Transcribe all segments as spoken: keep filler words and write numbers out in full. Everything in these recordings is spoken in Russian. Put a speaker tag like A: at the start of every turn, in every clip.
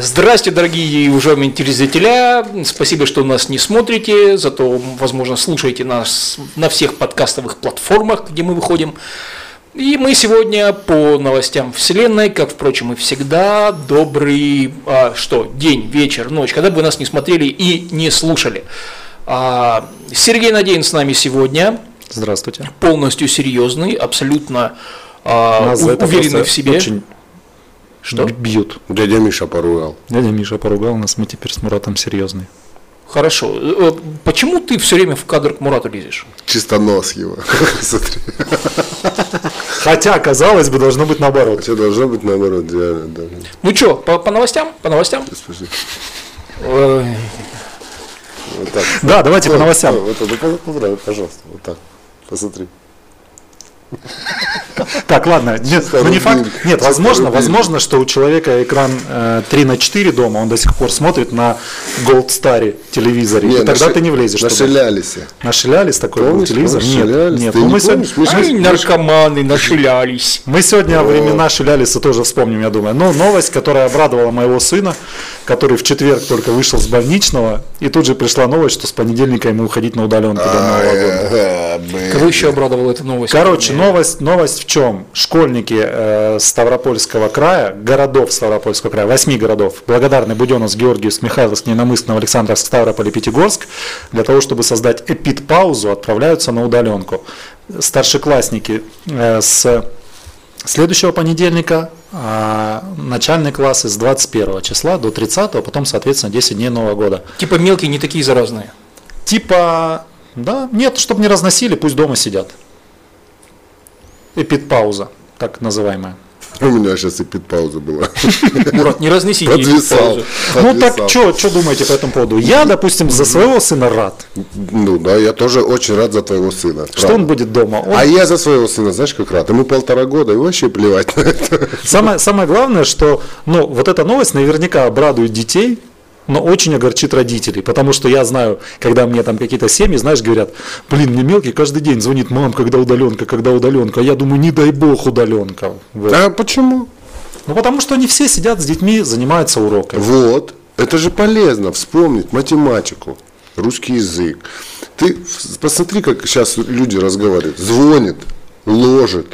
A: Здрасте, дорогие и уважаемые телезрители. Спасибо, что нас не смотрите, зато, возможно, слушаете нас на всех подкастовых платформах, где мы выходим. И мы сегодня по новостям Вселенной, как, впрочем, и всегда, добрый, а, что, день, вечер, ночь, когда бы вы нас не смотрели и не слушали. А, Сергей Надеин с нами сегодня.
B: Здравствуйте.
A: Полностью серьезный, абсолютно а, у, уверенный в себе.
B: Очень
A: что?
B: Бьют.
C: Дядя Миша поругал.
B: Дядя Миша поругал нас, мы теперь с Муратом серьезные.
A: Хорошо. Почему ты все время в кадр к Мурату лезешь?
C: Чисто нос его.
B: Хотя, казалось бы, должно быть наоборот.
C: Хотя должно быть наоборот, реально, да.
A: Ну что, по, по новостям? По новостям?
C: Вот так.
B: Да, давайте по новостям.
C: Вот это, поздравь, пожалуйста, вот так. Посмотри.
B: Так, ладно, нет, ну не факт. Нет, возможно, возможно, что у человека экран э, три на четыре дома, он до сих пор смотрит на Gold Star телевизоре,
C: нет,
B: и тогда
C: ши...
B: ты не влезешь.
C: На Шилялисе.
B: На Шилялис такой
C: помнишь,
B: был телевизор? Нет, нет.
C: Ты
B: Ну,
C: не
B: мы
C: помнишь?
B: сегодня,
A: Ай, наркоманы нашилялись.
B: Мы сегодня О. времена Шилялиса тоже вспомним, я думаю. Но новость, которая обрадовала моего сына, который в четверг только вышел с больничного, и тут же пришла новость, что с понедельника ему уходить на удаленку до Нового года.
A: Кого еще обрадовала эта новость?
B: Короче, новость, новость в чем? Школьники э, Ставропольского края, городов Ставропольского края, восьми городов, Благодарный, Буденновск, Георгиевск, Михайловск, Ненамысль, Александровск, Ставрополь и Пятигорск, для того, чтобы создать эпид-паузу, отправляются на удаленку. Старшеклассники э, с следующего понедельника, а начальные классы с двадцать первого числа до тридцатого, потом, соответственно, десять дней Нового года.
A: Типа мелкие, не такие заразные?
B: Типа, да, нет, чтобы не разносили, пусть дома сидят. Эпид-пауза, так называемая.
C: У меня сейчас эпид-пауза была.
A: Мурат, не разнесите
C: эпид-паузу.
B: Ну так что думаете по этому поводу? Я, допустим, за своего сына рад.
C: Ну да, я тоже очень рад за твоего сына.
B: Что он будет дома? Он...
C: А я за своего сына, знаешь, как рад. Ему полтора года, и вообще плевать на это.
B: Самое, самое главное, что ну, вот эта новость наверняка обрадует детей, но очень огорчит родителей, потому что я знаю, когда мне там какие-то семьи, знаешь, говорят, блин, мне мелкий каждый день звонит, мам, когда удаленка, когда удаленка, а я думаю, не дай бог удаленка. Вот.
C: А почему?
B: Ну потому что они все сидят с детьми, занимаются уроками.
C: Вот, это же полезно, вспомнить математику, русский язык. Ты посмотри, как сейчас люди разговаривают, звонит, ложит.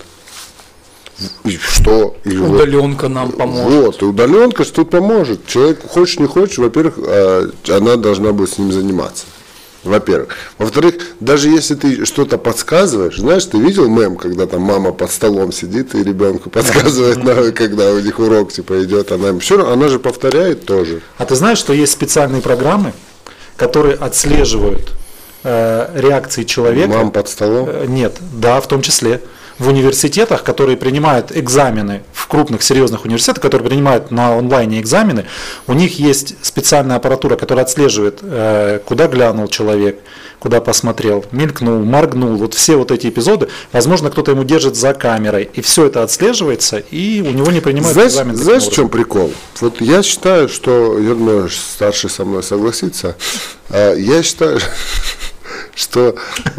C: И что? И
A: удаленка
C: вот,
A: нам поможет.
C: Вот, и удаленка что поможет. Человек, хочешь не хочешь, во-первых, она должна будет с ним заниматься. Во-первых. Во-вторых, даже если ты что-то подсказываешь, знаешь, ты видел мем, когда там мама под столом сидит и ребенку подсказывает, когда у них урок типа идет, она все равно, она же повторяет тоже.
B: А ты знаешь, что есть специальные программы, которые отслеживают э, реакции человека?
C: Мам под столом?
B: Э, нет, да, в том числе. В университетах, которые принимают экзамены, в крупных серьезных университетах, которые принимают на онлайне экзамены, у них есть специальная аппаратура, которая отслеживает, э, куда глянул человек, куда посмотрел, мелькнул, моргнул, вот все вот эти эпизоды, возможно, кто-то ему держит за камерой, и все это отслеживается, и у него не принимают
C: знаешь,
B: экзамен.
C: Знаешь, в чем прикол? Вот я считаю, что, я думаю, старший со мной согласится, я считаю, что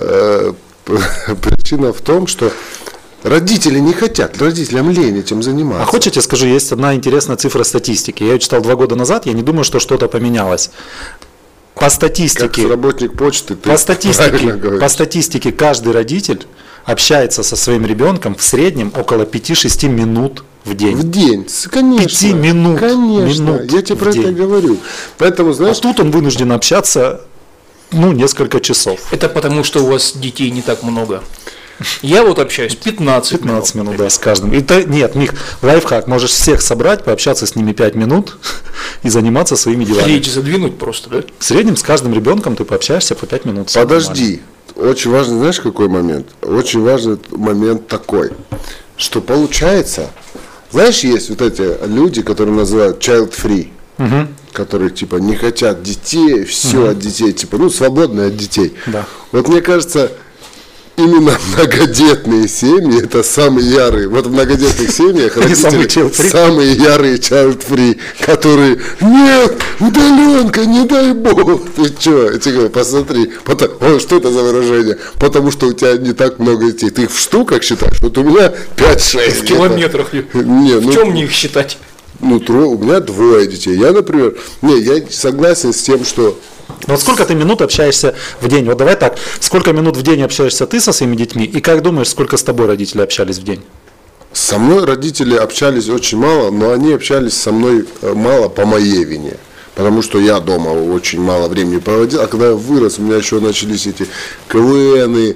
C: причина в том, что родители не хотят, родителям лень этим заниматься.
B: А хочете, скажу, есть одна интересная цифра статистики. Я ее читал два года назад, я не думаю, что что-то поменялось. По статистике,
C: как работник почты, ты
B: по статистике, по статистике каждый родитель общается со своим ребенком в среднем около пяти-шести минут в день.
C: В день, конечно.
B: Пяти минут.
C: Конечно,
B: минут
C: я тебе про это и говорю. Поэтому, знаешь,
B: а тут он вынужден общаться, ну, несколько часов.
A: Это потому, что у вас детей не так много. Я вот общаюсь пятнадцать минут.
B: пятнадцать минут, да, с каждым. И то, нет, Мих, лайфхак, можешь всех собрать, пообщаться с ними пять минут и заниматься своими делами.
A: Речь задвинуть просто, да?
B: В среднем с каждым ребенком ты пообщаешься по пять минут.
C: Подожди, очень важный, знаешь, какой момент? Очень важный момент такой, что получается, знаешь, есть вот эти люди, которые называют child free, угу. которые типа не хотят детей, все угу. от детей, типа, ну, свободные от детей.
B: Да.
C: Вот мне кажется, именно многодетные семьи это самые ярые. Вот в многодетных семьях родители самые ярые child free, которые нет, удаленка, не дай бог. Ты что? Я тебе говорю, посмотри. Потом, о, что это за выражение? Потому что у тебя не так много детей. Ты их в штуках считаешь? Вот у меня пять-шесть.
A: В километрах.
C: Не,
A: в
C: ну,
A: чем мне их считать?
C: ну, трое, у меня двое детей. Я, например, не, я согласен с тем, что...
B: Вот сколько ты минут общаешься в день? Вот давай так, сколько минут в день общаешься ты со своими детьми, и как думаешь, сколько с тобой родители общались в день?
C: Со мной родители общались очень мало, но они общались со мной мало по моей вине. Потому что я дома очень мало времени проводил, а когда я вырос, у меня еще начались эти КВНы,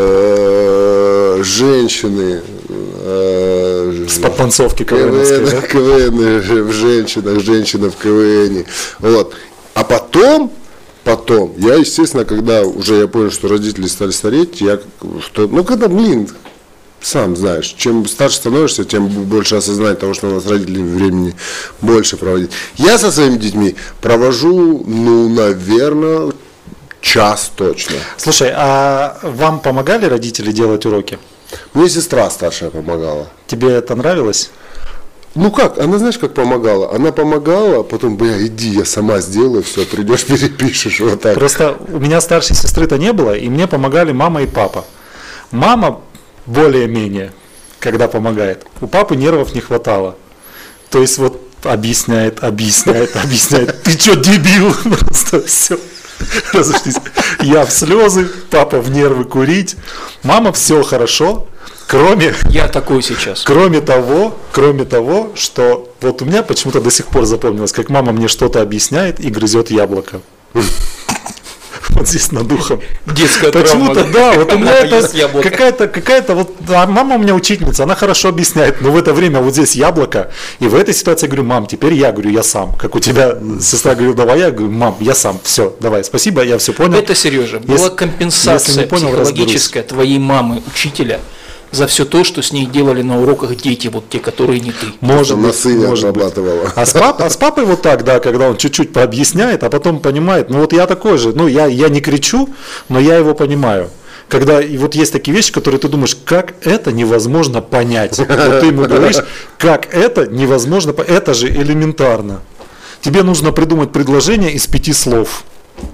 C: э, женщины. Э,
B: С подтанцовки КВН, да?
C: КВНы в женщинах, женщина в КВНе. Вот. А потом, потом, я, естественно, когда уже я понял, что родители стали стареть, я, что, ну, когда, блин, сам знаешь, чем старше становишься, тем больше осознать того, что у нас родители времени больше проводить. Я со своими детьми провожу, ну, наверное, час точно.
B: Слушай, а вам помогали родители делать уроки?
C: Мне сестра старшая помогала.
B: Тебе это нравилось?
C: Ну как, она знаешь, как помогала? Она помогала, потом, бля, иди, я сама сделаю, все, придешь, перепишешь, вот так.
B: Просто у меня старшей сестры-то не было, и мне помогали мама и папа. Мама более-менее, когда помогает. У папы нервов не хватало. То есть вот объясняет, объясняет, объясняет. Ты что, дебил? Просто все. Разошлись. Я в слезы, папа в нервы курить. Мама, все хорошо. Кроме,
A: я такой сейчас.
B: Кроме того, кроме того, что вот у меня почему-то до сих пор запомнилось, как мама мне что-то объясняет и грызет яблоко. Вот здесь над ухом.
A: Детская
B: почему-то,
A: травма.
B: Да, вот у меня это какая-то, какая-то вот, а мама у меня учительница, она хорошо объясняет, но в это время вот здесь яблоко, и в этой ситуации я говорю, мам, теперь я говорю, я сам. Как у тебя сестра говорила, давай, я говорю, мам, я сам, все, давай, спасибо, я все понял.
A: Это, Сережа, была
B: если,
A: компенсация если понял, психологическая разберусь. Твоей мамы, учителя, за все то, что с ней делали на уроках дети, вот те, которые не ты.
B: Может быть, может быть. А с, пап, а с папой вот так, да, когда он чуть-чуть пообъясняет, а потом понимает, ну вот я такой же, ну я, я не кричу, но я его понимаю. Когда и вот есть такие вещи, которые ты думаешь, как это невозможно понять. Вот ты ему говоришь, как это невозможно понять, это же элементарно. Тебе нужно придумать предложение из пяти слов.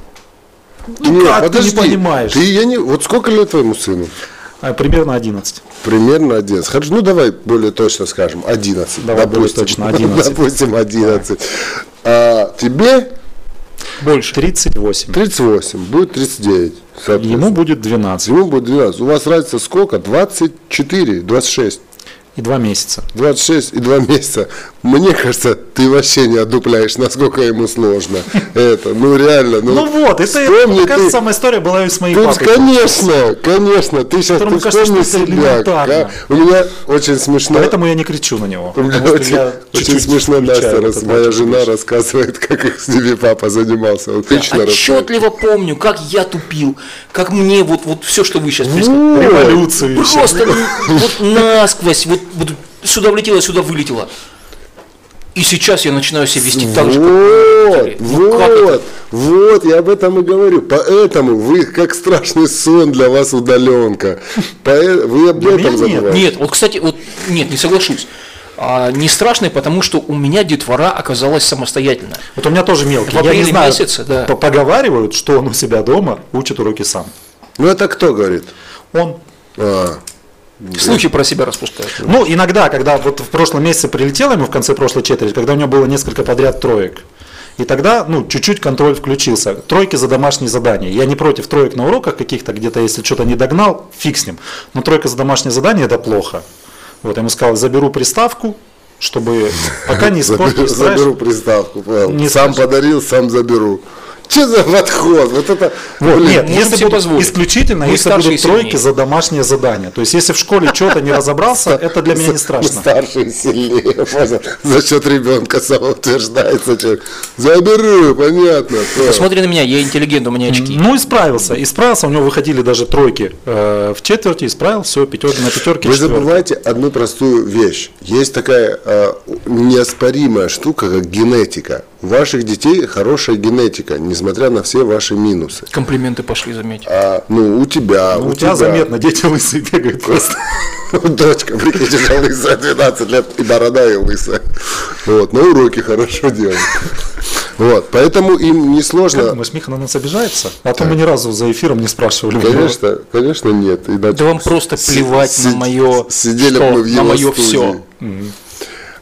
B: Ну
C: Нет,
B: как
C: подожди,
B: ты не понимаешь?
C: Ты, я не, вот сколько лет твоему сыну?
B: Примерно одиннадцать.
C: Примерно одиннадцать. Хорошо, ну давай более точно скажем, одиннадцать.
B: Давай допустим, более точно, одиннадцать.
C: Допустим, одиннадцать. А тебе?
B: Больше. тридцать восемь.
C: тридцать восемь, будет тридцать девять.
B: Ему будет двенадцать.
C: Ему будет двенадцать. У вас разница сколько? двадцать четыре, двадцать шесть.
B: И два месяца.
C: двадцать шесть и два месяца. Мне кажется, ты вообще не одупляешь, насколько ему сложно. Это, ну реально. Ну,
B: ну вот, это, это мне кажется, самая история была и с моей папой.
C: Конечно, конечно. Ты сейчас ты вспомни себя. Как, у меня очень смешно.
B: Поэтому я не кричу на него.
C: У меня очень, очень смешно Настя, раз, моя жена рассказывает, как их с ними папа занимался. Он
A: я отчетливо помню, как я тупил, как мне вот, вот все, что вы сейчас
B: представляете. Революцию.
A: Просто вот насквозь, вот, вот сюда влетело, сюда вылетело. И сейчас я начинаю себя вести
C: вот,
A: так же,
C: как ну, вот, вот, я об этом и говорю. Поэтому вы как страшный сон для вас удаленка. Вы об этом забываете.
A: Нет, вот, кстати, вот, нет, не соглашусь. А, не страшный, потому что у меня детвора оказалась самостоятельная.
B: Вот у меня тоже мелкий.
A: В
B: я не знаю,
A: месяце, да.
B: Поговаривают, что он у себя дома учит уроки сам.
C: Ну это кто говорит?
B: Он.
C: А.
A: Случай про себя распускают.
B: Ну, иногда, когда вот в прошлом месяце прилетело ему в конце прошлой четверти, когда у него было несколько подряд троек, и тогда, ну, чуть-чуть контроль включился. Тройки за домашние задания. Я не против троек на уроках каких-то, где-то, если что-то не догнал, фиг с ним. Но тройка за домашнее задание – это плохо. Вот, я ему сказал, заберу приставку, чтобы пока не испортить.
C: Заберу приставку, сам подарил, сам заберу. Что за подход? Вот это.
B: Вот, нет, если будут исключительно, мы если будут тройки за домашнее задание. То есть, если в школе что-то не разобрался, это для меня не страшно.
C: Старший сильнее, понял. За счет ребенка самоутверждается человек. Заберу, понятно.
A: Посмотри на меня, я интеллигент, у меня очки.
B: Ну, исправился. Исправился, у него выходили даже тройки в четверти, исправил, все, пятерки на пятерке.
C: Вы забываете одну простую вещь. Есть такая неоспоримая штука, как генетика. У ваших детей хорошая генетика, несмотря на все ваши минусы.
A: Комплименты пошли, заметь.
C: А, ну, у тебя.
B: Ну,
C: у,
B: у тебя, тебя заметно, дети лысые бегают просто.
C: Дочка, прикинь, уже лысая, двенадцать лет, и борода, и лысая. Вот, на уроки хорошо делают. Вот, поэтому им несложно.
B: Как думаешь, Миха на нас обижается? А то мы ни разу за эфиром не спрашивали.
C: Конечно, конечно нет.
A: Да вам просто плевать на мое
C: Сидели мы в его
A: все.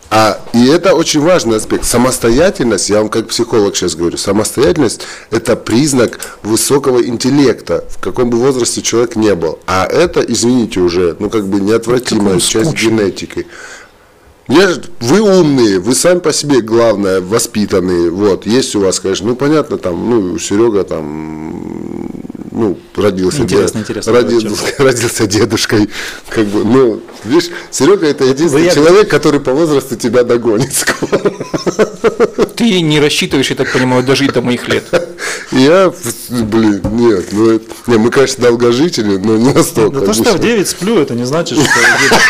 C: А, и это очень важный аспект. Самостоятельность, я вам как психолог сейчас говорю, самостоятельность – это признак высокого интеллекта, в каком бы возрасте человек не был. А это, извините, уже, ну, как бы неотвратимая часть генетики. Я, вы умные, вы сами по себе, главное, воспитанные. Вот, есть у вас, конечно, ну, понятно, там, ну, Серега там, ну, родился,
B: интересно,
C: дед,
B: интересно,
C: роди, родился дедушкой, как бы, ну, видишь, Серега это единственный человек, который по возрасту тебя догонит скоро.
A: Ты не рассчитываешь, я так понимаю, дожить до моих лет.
C: Я, блин, нет, ну, это, не, мы, конечно, долгожители, но не настолько.
B: Да то, что я в девять сплю, это не значит, что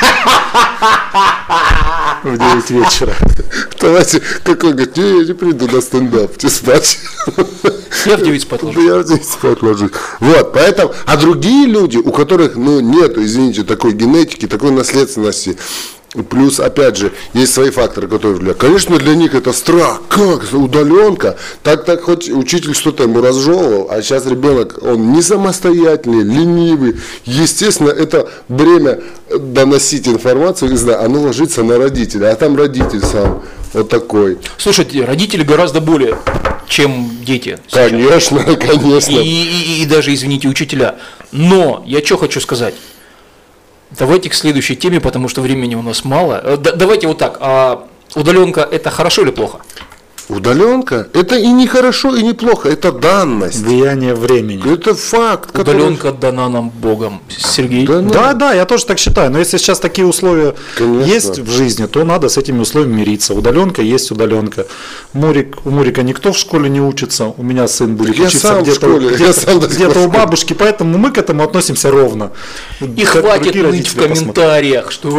B: в девять вечера.
C: Давайте, как он говорит, не, я не приду на стендап, тебе спать.
A: Я в девять спать ложусь.
C: Я в девять спать ложусь. Вот, поэтому, а другие люди, у которых, ну, нету, извините, такой генетики, такой наследственности, плюс, опять же, есть свои факторы, которые влияют. Конечно, для них это страх. Как? Удаленка? Так-так хоть учитель что-то ему разжевывал, а сейчас ребенок, он не самостоятельный, ленивый. Естественно, это бремя доносить информацию, не знаю, оно ложится на родителя, а там родитель сам вот такой.
A: Слушайте, родители гораздо более, чем дети.
C: Сейчас. Конечно, конечно.
A: И, и, и даже, извините, учителя. Но я что хочу сказать. Давайте к следующей теме, потому что времени у нас мало. Д- давайте вот так. А удаленка – это хорошо или плохо?
C: Удаленка – это и не хорошо, и не плохо, это данность.
B: Влияние времени.
C: Это факт.
A: Удаленка который... дана нам Богом. Сергей?
B: Да, да, да, я тоже так считаю. Но если сейчас такие условия Конечно. Есть в жизни, то надо с этими условиями мириться. Удаленка есть удаленка. Мурик, у Мурика никто в школе не учится. У меня сын будет
C: я
B: учиться где-то, где-то, где-то у бабушки, поэтому мы к этому относимся ровно.
A: И как хватит ныть в комментариях, что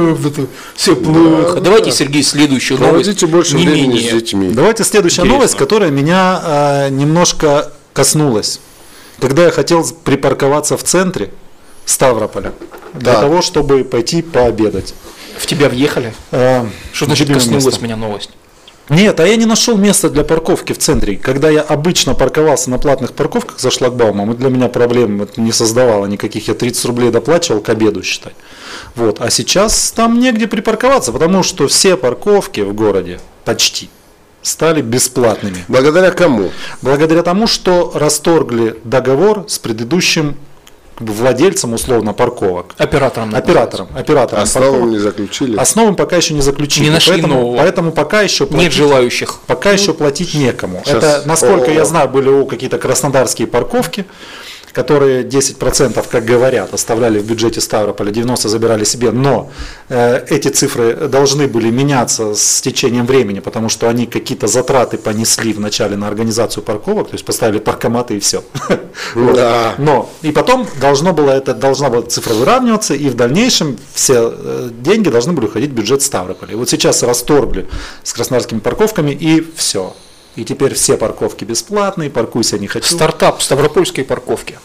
A: все плохо. Да, давайте, да. Сергей, следующую новость.
C: Больше
A: не
C: времени
A: менее.
C: с детьми.
B: Давайте следующая Интересно. новость, которая меня э, немножко коснулась. Когда я хотел припарковаться в центре Ставрополя для да. того, чтобы пойти пообедать.
A: В тебя въехали? Э, Что значит коснулась место. меня новость?
B: Нет, а я не нашел места для парковки в центре. Когда я обычно парковался на платных парковках за шлагбаумом, и для меня проблем не создавало никаких. Я тридцать рублей доплачивал к обеду, считай. Вот. А сейчас там негде припарковаться, потому что все парковки в городе почти стали бесплатными.
C: Благодаря кому?
B: Благодаря тому, что расторгли договор с предыдущим владельцем, условно, парковок.
A: Оператором.
B: Оператором. оператором
C: а с новым не заключили?
B: А с новым пока еще не заключили.
A: Не нашли
B: поэтому,
A: нового.
B: Поэтому пока еще платить,
A: нет желающих.
B: Пока ну, еще платить некому. Сейчас. Это, насколько О-о-о. я знаю, были у какие-то краснодарские парковки, которые десять процентов, как говорят, оставляли в бюджете Ставрополя, девяносто процентов забирали себе, но э, эти цифры должны были меняться с течением времени, потому что они какие-то затраты понесли вначале на организацию парковок, то есть поставили паркоматы и все.
C: Да.
B: Но и потом должно было это, должна была цифра выравниваться, и в дальнейшем все э, деньги должны были уходить в бюджет Ставрополя. И вот сейчас расторгли с краснодарскими парковками, и все. И теперь все парковки бесплатные, паркуйся не хочу.
A: Стартап ставропольской парковки.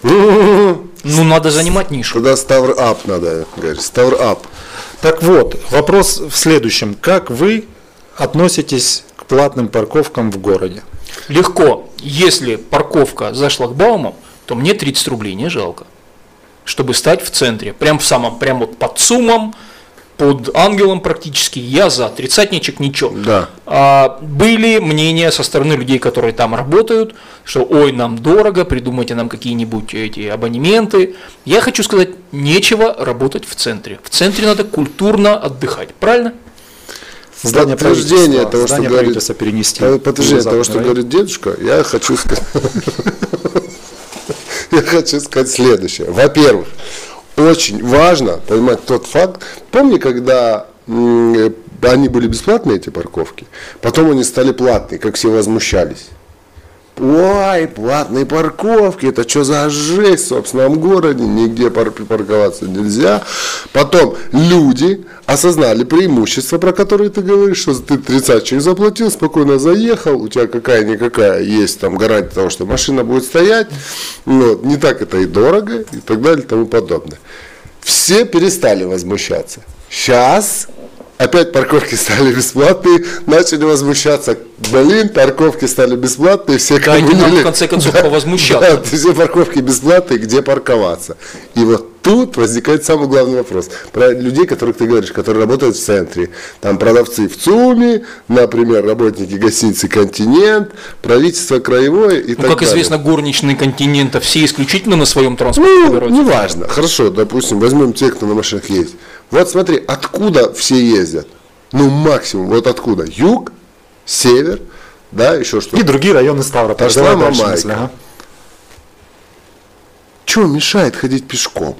A: Ну, надо занимать нишу.
C: Тогда Ставр-ап надо, говорить, Ставр-ап.
B: Так вот, вопрос в следующем. Как вы относитесь к платным парковкам в городе?
A: Легко. Если парковка за шлагбаумом, то мне тридцать рублей не жалко, чтобы стать в центре. Прям в самом, прям вот под ЦУМом, под ангелом практически, я за, тридцатничек ничего.
C: Да.
A: А, были мнения со стороны людей, которые там работают, что ой, нам дорого, придумайте нам какие-нибудь эти абонементы. Я хочу сказать, нечего работать в центре. В центре надо культурно отдыхать, правильно?
C: Здание подтверждение того, что говорит,
B: перенести.
C: Подтверждение того, что говорит дедушка, я хочу сказать, я хочу сказать следующее. Во-первых, очень важно понимать тот факт. Помни, когда м, они были бесплатные, эти парковки, потом они стали платные, как все возмущались. Ой, платные парковки, это что за жесть в собственном городе, нигде парковаться нельзя. Потом люди осознали преимущества, про которые ты говоришь, что ты тридцатчик заплатил, спокойно заехал, у тебя какая-никакая есть там гарантия того, что машина будет стоять, вот, не так это и дорого, и так далее, и тому подобное. Все перестали возмущаться. Сейчас опять парковки стали бесплатные, начали возмущаться. Блин, парковки стали бесплатные, все
A: Дайте нам в конце концов да, повозмущаться.
C: Да, все парковки бесплатные, где парковаться. И вот тут возникает самый главный вопрос. Про людей, которых ты говоришь, которые работают в центре. Там продавцы в ЦУМе, например, работники гостиницы «Континент», правительство краевое и
A: ну,
C: так
A: как
C: далее.
A: известно, горничные «Континента» все исключительно на своем транспорте.
C: Ну, неважно. Хорошо, допустим, возьмем тех, кто на машинах ездит. Вот смотри, откуда все ездят? Ну, максимум, вот откуда? Юг, север, да, еще что-то.
B: И другие районы Ставрополя.
C: Пошла Мамайка. Ага. Что мешает ходить пешком?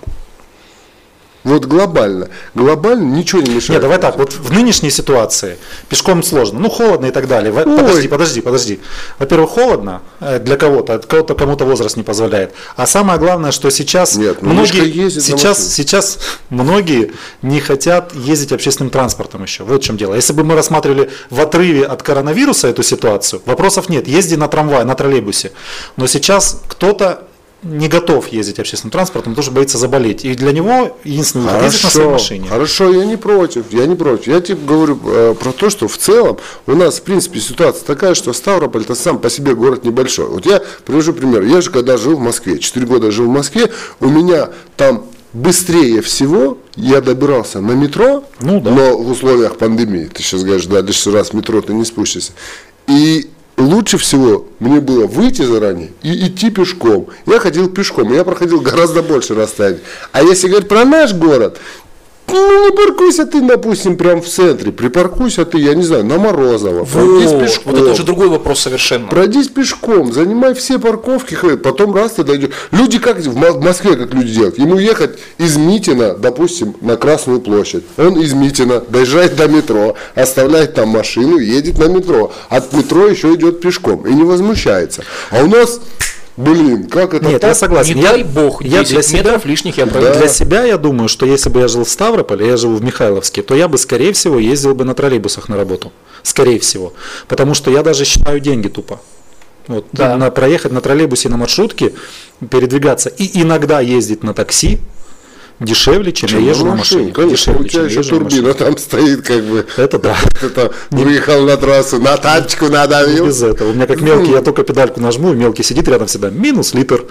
C: Вот глобально. Глобально ничего не мешает.
B: Нет, давай так, вот в нынешней ситуации пешком сложно, ну холодно и так далее. Ой. Подожди, подожди, подожди. Во-первых, холодно для кого-то, кого-то кому-то возраст не позволяет. А самое главное, что сейчас
C: Нет, ну,
B: многие, сейчас, сейчас многие не хотят ездить общественным транспортом еще. Вот в чем дело. Если бы мы рассматривали в отрыве от коронавируса эту ситуацию, вопросов нет. Езди на трамвае, на троллейбусе. Но сейчас кто-то не готов ездить общественным транспортом, потому что боится заболеть. И для него единственный выход ездить на своей машине.
C: Хорошо, я не против, я не против. Я тебе говорю э, про то, что в целом у нас, в принципе, ситуация такая, что Ставрополь это сам по себе город небольшой. Вот я привожу пример. Я же когда жил в Москве, четыре года жил в Москве, у меня там быстрее всего я добирался на метро, ну, да. но в условиях пандемии, ты сейчас говоришь, да, лишний раз в метро ты не спустишься. И лучше всего мне было выйти заранее и идти пешком. Я ходил пешком, я проходил гораздо больше расстояний. А если говорить про наш город, ну не паркуйся ты, допустим, прям в центре, припаркуйся ты, я не знаю, на Морозово, пройдись
A: вот,
C: пешком.
A: Вот это уже другой вопрос совершенно.
C: Пройдись пешком, занимай все парковки, потом раз ты дойдешь. Люди как в Москве, как люди делают, ему ехать из Митина, допустим, на Красную площадь. Он из Митина доезжает до метро, оставляет там машину, едет на метро. От метро еще идет пешком и не возмущается. А у нас... Блин, как это?
B: Нет,
C: так?
B: я согласен.
A: Не
B: я,
A: дай бог,
B: я для себя,
A: метров лишних я
B: да. Для себя я думаю, что если бы я жил в Ставрополе, я живу в Михайловске, то я бы, скорее всего, ездил бы на троллейбусах на работу. Скорее всего. Потому что я даже считаю деньги тупо. Вот, да. на, проехать на троллейбусе, на маршрутке, передвигаться и иногда ездить на такси дешевле, чем, чем я езжу на машине.
C: Конечно,
B: дешевле,
C: у тебя еще турбина там стоит, как бы.
B: Это да.
C: Это выехал на трассу, на тачку надавил.
B: Без этого. У меня как мелкий, я только педальку нажму, и мелкий сидит рядом всегда. Минус литр.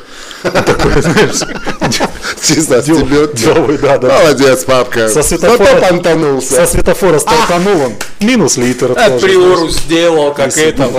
C: Чисто стебет. Молодец, папка.
B: Со светофора Со светофора стартанул он. Минус литр.
A: Приору сделал, как это.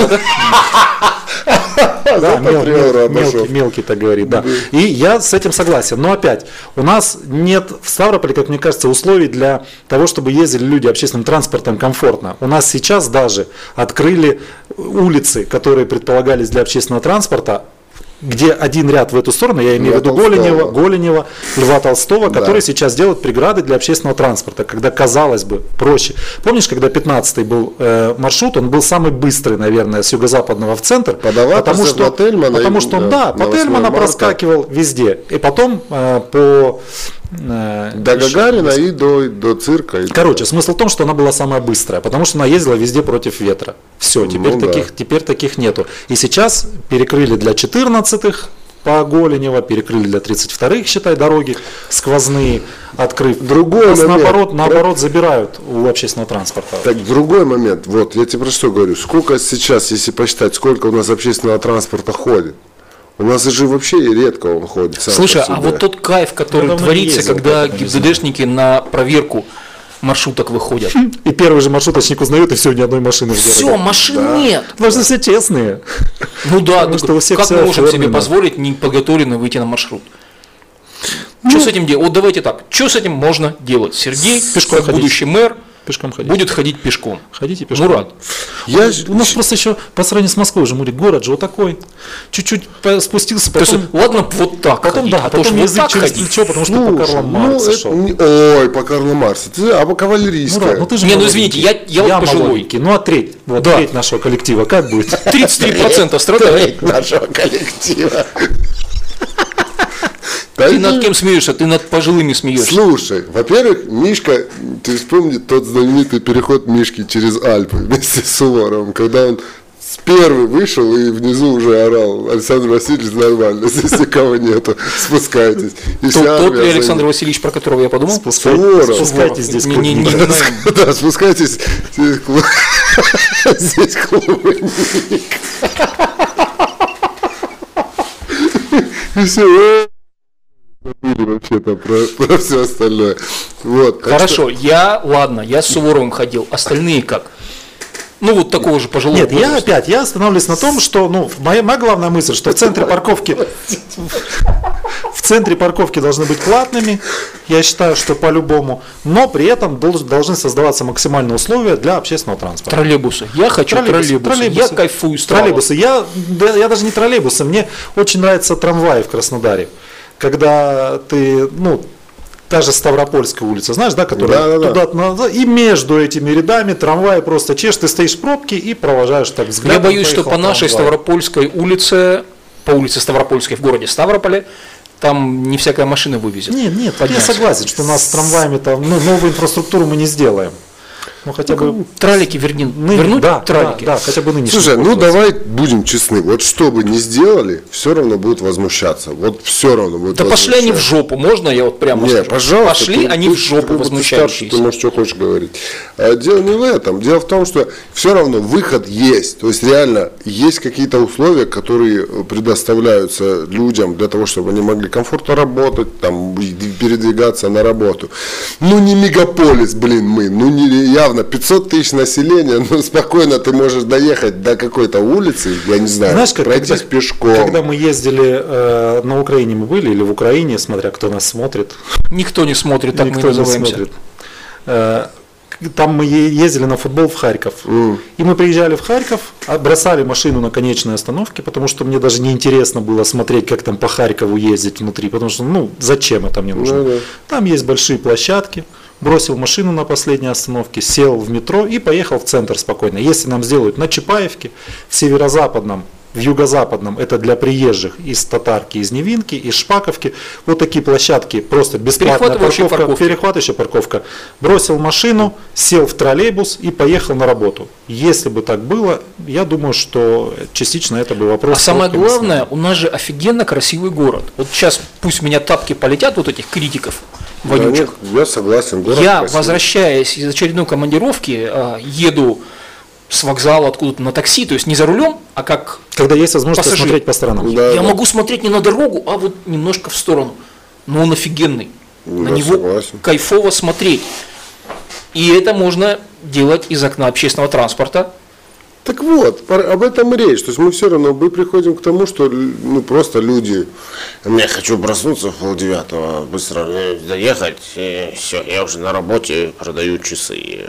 B: Да, мел, мел, мелкий, мелкий так говорит, да. И я с этим согласен. Но опять, у нас нет в Ставрополе, как мне кажется, условий для того, чтобы ездили люди общественным транспортом комфортно. У нас сейчас даже открыли улицы, которые предполагались для общественного транспорта, где один ряд в эту сторону, я имею в виду Голенева, Голенева, Льва Толстого, да. которые сейчас делают преграды для общественного транспорта, когда, казалось бы, проще. Помнишь, когда пятнадцатый был э, маршрут, он был самый быстрый, наверное, с юго-западного в центр, потому что, потому что он, да, по Тельмана проскакивал везде, и потом э, по...
C: До Гагарина и до, до цирка.
B: Короче, смысл в том, что она была самая быстрая, потому что она ездила везде против ветра. Все, теперь, ну, таких, да. теперь таких нету. И сейчас перекрыли для четырнадцатых по Голенева, перекрыли для тридцать вторых, считай, дороги сквозные, открыв.
C: Другой момент.
B: Наоборот, наоборот забирают у общественного транспорта.
C: Так, другой момент. Вот, я тебе про что говорю. Сколько сейчас, если посчитать, сколько у нас общественного транспорта ходит? У нас же вообще редко он ходит.
A: Слушай, а вот тот кайф, который творится, ездил, когда ГИБДДшники на проверку маршруток выходят.
B: И первый же маршруточник узнает, и все, ни одной машины в городе.
A: Все, машин да. нет.
B: Потому что все честные.
A: Ну да, ну, что у всех как мы можем оформлено. себе позволить неподготовленно выйти на маршрут? Ну, что с этим делать? Вот давайте так, что с этим можно делать? Сергей, пешком как будущий мэр,
B: пешком ходить.
A: будет ходить пешком.
B: Ходите пешком.
A: Мурат.
B: Я, у нас просто еще по сравнению с Москвой же, Мурик, город же вот такой. Чуть-чуть спустился, потом...
A: есть, ладно, вот так
B: потом,
A: ходить,
B: да,
A: а
B: потом
A: вот
B: язык
A: так
B: через
A: ходить.
B: плечо, потому что ну, по Карла Маркса
C: ну,
B: шел.
C: Не, ой, по Карла Маркса. Ты, а по кавалерийская.
B: Ну, да, ну, ты же
A: не, ну извините, я, я, я вот пожилой.
B: Ну а треть, вот да. треть нашего коллектива, как будет?
A: тридцать три процента страдает.
C: Треть нашего коллектива.
A: Ты над кем смеешься? Ты над пожилыми смеешься.
C: Слушай, во-первых, Мишка, ты вспомни тот знаменитый переход Мишки через Альпы вместе с Суворовым, когда он первый вышел и внизу уже орал: Александр Васильевич, нормально, здесь никого нету, спускайтесь. И
A: тот, тот ли Александр Васильевич, про которого я подумал?
B: Спускайтесь, спускайтесь здесь.
A: Не, не, не,
C: да, спускайтесь, здесь клубник. И все, забыли вообще-то про, про все остальное. Вот,
A: хорошо, что... я, ладно, я с Суворовым ходил, остальные как? Ну, вот такого же пожилого
B: Нет,
A: возраста.
B: я опять, я останавливаюсь на том, что, ну, моя, моя главная мысль, что в центре парковки, в центре парковки должны быть платными, я считаю, что по-любому, но при этом долж, должны создаваться максимальные условия для общественного транспорта.
A: Троллейбусы. Я хочу троллейбусы. троллейбусы. Я кайфую с
B: троллейбусы. Я, да, я даже не троллейбусы, мне очень нравятся трамваи в Краснодаре, когда ты, ну, та же Ставропольская улица, знаешь, да, которая да, да, туда, да. И между этими рядами трамваи просто чеш, ты стоишь в пробке и провожаешь так взглядом.
A: Я боюсь, что по нашей трамвай. Ставропольской улице, по улице Ставропольской в городе Ставрополе, там не всякая машина вывезет.
B: Нет, нет, подняться. Я согласен, что у нас с трамваями там, ну, новую инфраструктуру мы не сделаем. Ну, хотя ну, бы
A: тралики верни,
B: ны...
A: вернуть
B: да,
A: тралики.
B: Да, да, хотя бы нынешние.
C: Слушай, ну давай будем честны. Вот что бы ни сделали, все равно будут возмущаться. Вот все равно будут
A: да
C: возмущаться.
A: Пошли они в жопу, можно я вот прямо
C: Не,
A: скажу?
C: Пожалуйста.
A: Пошли
C: ты,
A: они
C: ты,
A: в жопу
C: ты,
A: возмущающиеся.
C: Ты, ты можешь что хочешь говорить. А дело не в этом. Дело в том, что все равно выход есть. То есть реально есть какие-то условия, которые предоставляются людям для того, чтобы они могли комфортно работать, там, передвигаться на работу. Ну не мегаполис, блин, мы. Ну не явно пятьсот тысяч населения, ну спокойно ты можешь доехать до какой-то улицы, я не знаю,
B: знаешь, как,
C: пройтись
B: когда,
C: пешком.
B: Когда мы ездили э, на Украине, мы были, или в Украине, смотря кто нас смотрит.
A: Никто не смотрит, так
B: Никто
A: мы называемся.
B: Э, там мы ездили на футбол в Харьков. Mm. И мы приезжали в Харьков, бросали машину на конечной остановке, потому что мне даже не интересно было смотреть, как там по Харькову ездить внутри, потому что, ну, зачем это мне нужно? Mm-hmm. Там есть большие площадки. Бросил машину на последней остановке, сел в метро и поехал в центр спокойно. Если нам сделают на Чапаевке, в северо-западном, в юго-западном, это для приезжих из Татарки, из Невинки, из Шпаковки, вот такие площадки, просто бесплатная парковка, парковка. перехватывающая парковка. Бросил машину, сел в троллейбус и поехал на работу. Если бы так было, я думаю, что частично это бы вопрос.
A: А самое главное, у нас же офигенно красивый город. Вот сейчас пусть меня тапки полетят, вот этих критиков. Вонючих.
C: Да, я согласен.
A: Город я, красивый. Возвращаясь из очередной командировки, еду с вокзала откуда-то на такси, то есть не за рулем, а как
B: когда есть возможность пассажир. Смотреть по сторонам.
A: Да, я да. могу смотреть не на дорогу, а вот немножко в сторону. Но он офигенный. Я на него согласен. Кайфово смотреть. И это можно делать из окна общественного транспорта.
C: Так вот, об этом и речь. То есть мы все равно мы приходим к тому, что ну, просто люди. Я хочу проснуться в полдевятого, быстро доехать, и все, я уже на работе продаю часы.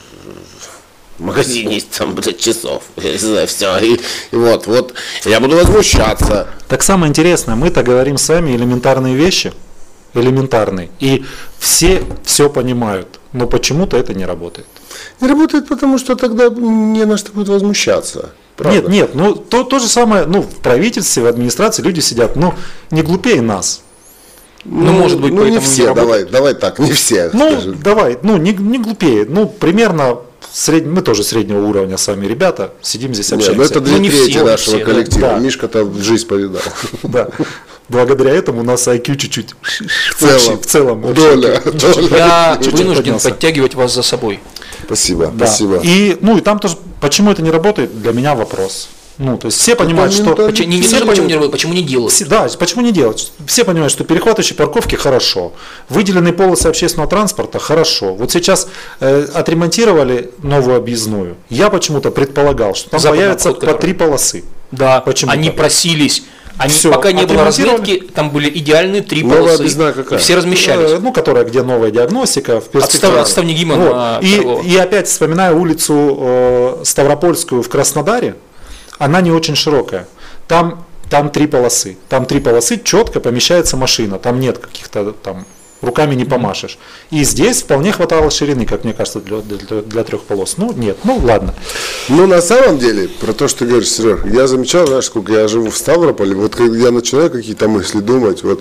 C: В магазине есть там, блядь, часов. Я не знаю, все. И, и вот, вот, я буду возмущаться.
B: Так самое интересное, мы-то говорим с вами элементарные вещи. Элементарные. И все все понимают. Но почему-то это не работает.
C: Не работает, потому что тогда не на что будет возмущаться. Правда?
B: Нет, нет, ну то, то же самое, ну, в правительстве, в администрации люди сидят, ну, не глупее нас.
C: Ну, ну может быть, ну, не все, не давай, давай так, не все.
B: Ну, скажем. Давай, ну, не, не глупее, ну, примерно, сред... мы тоже среднего уровня с вами ребята, сидим здесь, общаемся.
C: Нет, ну, это две ну, трети все, нашего все, коллектива, да. Мишка-то жизнь повидал.
B: Да. Благодаря этому у нас ай кью чуть-чуть
C: в целом,
B: в целом
C: доля.
A: Я вынужден подтягивать вас за собой.
C: Спасибо,
B: да.
C: спасибо.
B: И, ну, и там тоже, почему это не работает, для меня вопрос. Ну, то есть все понимают, что...
A: Почему не, не все почему не работает, почему не делают?
B: Все, да, почему не делать? Все понимают, что перехватывающие парковки хорошо, выделенные полосы общественного транспорта хорошо. Вот сейчас э, отремонтировали новую объездную. Я почему-то предполагал, что там Западный появится обход, по три полосы.
A: Да, почему-то. Они просились. Они,
B: все,
A: пока не было разметки, там были идеальные три
C: новая
A: полосы,
C: какая?
A: И все размещались.
B: Ну, которая, где новая диагностика, в перспективе.
A: Отставник Гимана.
B: Вот. И, и опять вспоминаю улицу э, Ставропольскую в Краснодаре, она не очень широкая. Там, там три полосы. Там три полосы, четко помещается машина. Там нет каких-то там руками не помашешь. И здесь вполне хватало ширины, как мне кажется, для, для, для трех полос. Ну, нет, ну ладно.
C: Ну, на самом деле, про то, что ты говоришь, Серег, я замечал, знаешь, сколько я живу в Ставрополе, вот когда я начинаю какие-то мысли думать, вот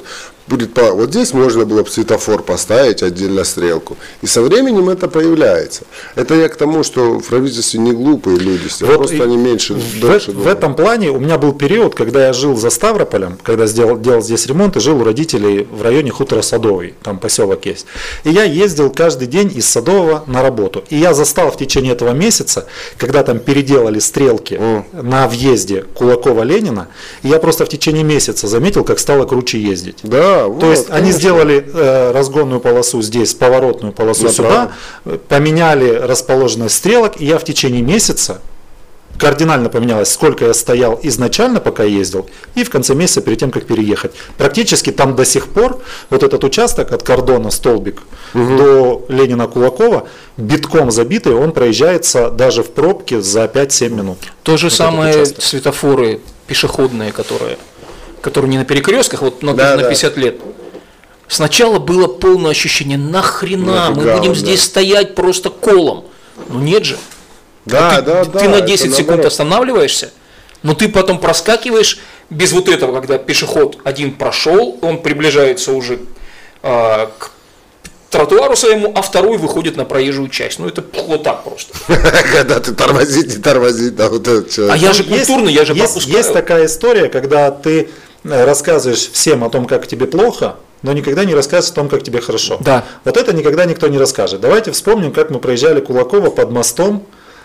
C: будет, вот здесь можно было бы светофор поставить, отдельно стрелку. И со временем это появляется. Это я к тому, что в правительстве не глупые люди, вот просто они меньше,
B: в,
C: дольше
B: в этом плане у меня был период, когда я жил за Ставрополем, когда сделал, делал здесь ремонт и жил у родителей в районе хутора Садовый, там поселок есть. И я ездил каждый день из Садового на работу. И я застал в течение этого месяца, когда там переделали стрелки mm. на въезде Кулакова-Ленина, и я просто в течение месяца заметил, как стало круче ездить.
C: Да,
B: То
C: вот,
B: есть
C: конечно.
B: они сделали э, разгонную полосу здесь, поворотную полосу
C: Направо.
B: сюда, поменяли расположенность стрелок, и я в течение месяца кардинально поменялось, сколько я стоял изначально, пока ездил, и в конце месяца перед тем, как переехать. Практически там до сих пор вот этот участок от кордона Столбик угу. до Ленина-Кулакова битком забитый, он проезжается даже в пробке за пять-семь минут.
A: То же вот самое светофоры пешеходные, которые, которые не на перекрестках, вот на, да, на пятьдесят да. лет. Сначала было полное ощущение, нахрена, Нафига, мы будем да. здесь стоять просто колом. Ну нет же.
C: Да,
A: ты,
C: да,
A: ты
C: да,
A: на десять секунд останавливаешься, но ты потом проскакиваешь без вот этого, когда пешеход один прошел, он приближается уже э, к тротуару своему, а второй выходит на проезжую часть. Ну это вот так просто.
C: Когда ты тормозить, не тормозить, да, вот этот человек.
A: А я же культурный, я же
B: пропускаю. Есть такая история, когда ты рассказываешь всем о том, как тебе плохо, но никогда не рассказываешь о том, как тебе хорошо.
A: Да.
B: Вот это никогда никто не расскажет. Давайте вспомним, как мы проезжали Кулакова под мостом,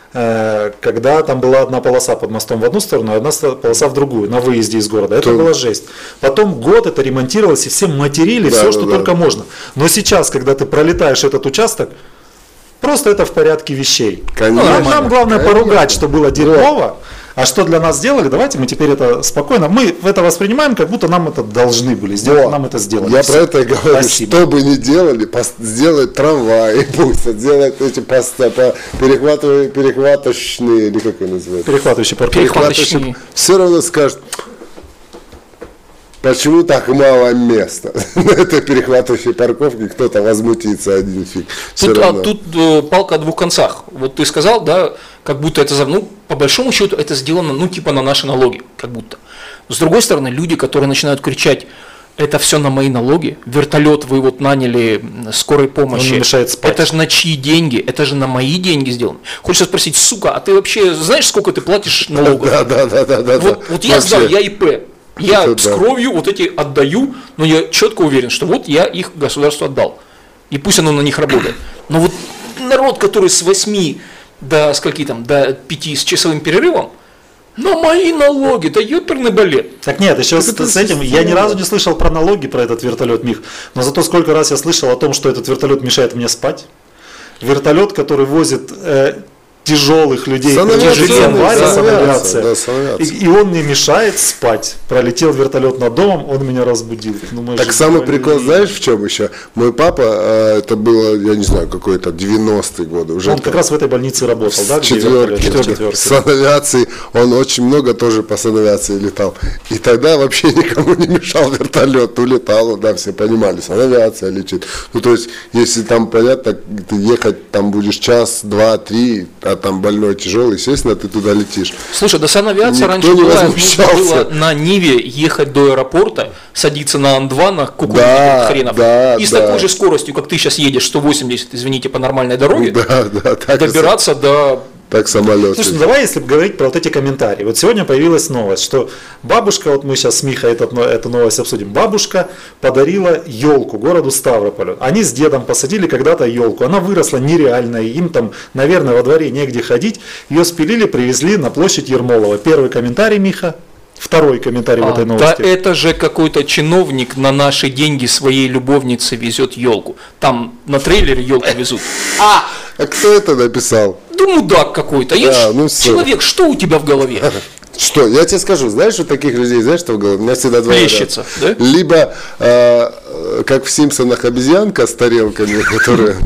B: когда там была одна полоса под мостом в одну сторону, а одна полоса в другую, на выезде из города. Это То... была жесть. Потом год это ремонтировалось, и все материли, да, все, да, что да. только можно. Но сейчас, когда ты пролетаешь этот участок, просто это в порядке вещей.
C: Конечно.
B: Ну, нам главное Конечно. поругать, что было дерьмово. А что для нас сделали, давайте мы теперь это спокойно, мы это воспринимаем, как будто нам это должны были сделать, О, нам это сделали.
C: Я
B: Все.
C: про это и говорю,
B: Спасибо.
C: Что бы ни делали, сделать трамваи, пусть сделать эти поста, перехваточные, или как они называются?
B: Перехватывающие парковки.
A: Перехваточные.
C: Все равно скажут, почему так мало места на этой перехватывающей парковке, кто-то возмутится, один фиг.
A: Тут, а, тут э, палка о двух концах. Вот ты сказал, да, как будто это, ну, по большому счету, это сделано, ну, типа на наши налоги, как будто. Но с другой стороны, люди, которые начинают кричать, это все на мои налоги, вертолет вы вот наняли скорой помощи,
B: Он мешает спать.
A: Это же на чьи деньги, это же на мои деньги сделано. Хочется спросить, сука, а ты вообще знаешь, сколько ты платишь налогов?
C: Да, да, да, да, да.
A: Вот, вот я сдал, я ИП. Я это с да. кровью вот эти отдаю, но я четко уверен, что вот я их государству отдал. И пусть оно на них работает. Но вот народ, который с восьми до скольки там, до пяти с часовым перерывом, на мои налоги, да ёперный балет.
B: Так нет, еще с, с этим, я ни разу не слышал про налоги, про этот вертолет, Мих, но зато сколько раз я слышал о том, что этот вертолет мешает мне спать. Вертолет, который возит э, тяжелых людей, тяжелее аварии, да, самоавиация, да, и, и он мне мешает спать. Пролетел вертолет над домом, он меня разбудил. Ну,
C: так самый прикол, знаешь, в чем еще? Мой папа, это было, я не знаю, какой-то девяностые годы. Уже
B: он как раз в этой больнице работал, да?
C: Четверки, с санавиацией, он очень много тоже по санавиации летал. И тогда вообще никому не мешал вертолет, улетал, да, все понимали, санавиация летит. Ну, то есть, если там, понятно, ты ехать там будешь час, два, три, а там больной, тяжелый, естественно, ты туда летишь.
A: Слушай, да санавиация раньше была, нужно было на Ниве ехать до аэропорта, садиться на Ан два, на кукурузу
C: да,
A: хренов,
C: да,
A: и с
C: да.
A: такой же скоростью, как ты сейчас едешь, сто восемьдесят, извините, по нормальной дороге,
C: да, да, так
A: добираться
C: и...
A: до...
C: Так самолет.
B: Слушай, ну давай, если говорить про вот эти комментарии. Вот сегодня появилась новость, что бабушка, вот мы сейчас с Михой этот, эту новость обсудим, бабушка подарила елку городу Ставрополю. Они с дедом посадили когда-то елку, она выросла нереально, им там, наверное, во дворе негде ходить. Ее спилили, привезли на площадь Ермолова. Первый комментарий, Миха. Второй комментарий а, в этой новости.
A: Да это же какой-то чиновник на наши деньги своей любовнице везет елку. Там на трейлере елку везут.
C: А, а кто это написал?
A: Да мудак какой-то. Я
C: да,
A: ж,
C: ну
A: человек, что у тебя в голове?
C: Что, я тебе скажу, знаешь, у таких людей, знаешь, что в голове? У меня всегда два
A: варианта. Да?
C: Либо, э, как в Симпсонах, обезьянка с тарелками, которая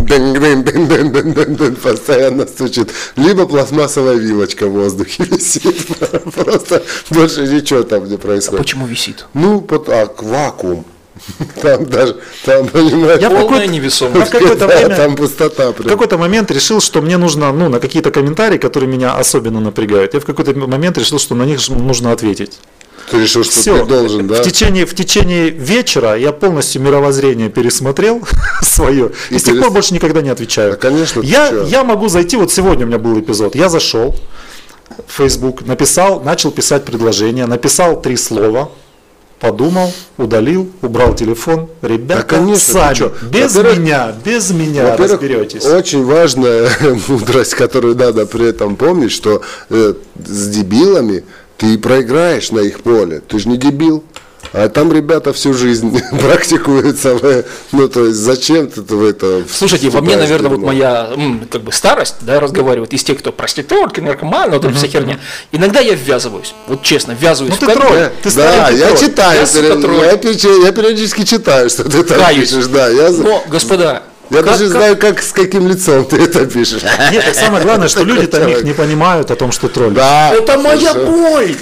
C: постоянно стучит, либо пластмассовая вилочка в воздухе висит. Просто больше ничего там не происходит.
A: А почему висит?
C: Ну, а, вакуум. Там даже, там, понимаешь,
A: я полная невесомость.
B: В какое-то время,
C: там пустота.
B: В какой-то момент решил, что мне нужно, ну, на какие-то комментарии, которые меня особенно напрягают, я в какой-то момент решил, что на них нужно ответить.
C: Ты решил, что
B: Все.
C: ты должен, да?
B: В течение, в течение вечера я полностью мировоззрение пересмотрел свое. И, и с тех перес... пор больше никогда не отвечаю.
C: Да, конечно.
B: Я, я могу зайти, вот сегодня у меня был эпизод. Я зашел в Facebook, написал, начал писать предложение, написал три слова. Подумал, удалил, убрал телефон. Ребята, да, конечно, сами, без меня, без меня разберетесь.
C: Очень важная мудрость, которую надо при этом помнить, что э, с дебилами ты проиграешь на их поле. Ты же не дебил. А там ребята всю жизнь практикуются. В, ну, то есть, зачем ты в это...
A: Слушайте, во мне, наверное, вот моя как бы старость, да, разговаривает из тех, кто проститутки, наркоманы, вот эта вся херня. Иногда я ввязываюсь, вот честно, ввязываюсь
B: ну,
A: в
B: ты тролль. Ты
C: да, я
B: тролль.
C: читаю,
A: я,
C: я, я, я периодически читаю, что ты там пишешь. Да, я...
A: Но, господа,
C: я как, даже как... знаю, как, с каким лицом ты это пишешь.
B: Нет, так самое главное, что люди-то них не понимают о том, что тролль.
C: Да,
A: это моя боль.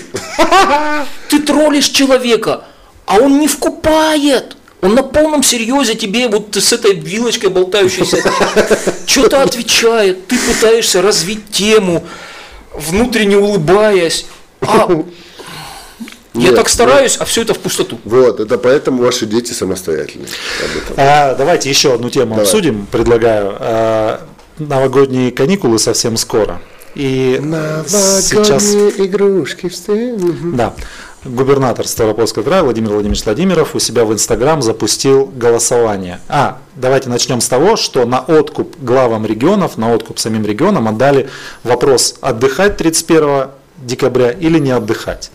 A: Ты троллишь человека, а он не вкупает. Он на полном серьезе тебе вот с этой вилочкой болтающейся что-то отвечает. Ты пытаешься развить тему, внутренне улыбаясь. А я
C: Нет,
A: так стараюсь, вот, а все это в пустоту.
C: Вот, это поэтому ваши дети самостоятельные.
B: А, давайте еще одну тему
C: Давай.
B: обсудим, предлагаю. А, новогодние каникулы совсем скоро. И
C: новогодние
B: сейчас...
C: игрушки.
B: Да. Губернатор Ставропольского края Владимир Владимирович Владимиров у себя в Инстаграм запустил голосование. А, давайте начнем с того, что на откуп главам регионов, на откуп самим регионам отдали вопрос, отдыхать тридцать первого декабря или не отдыхать.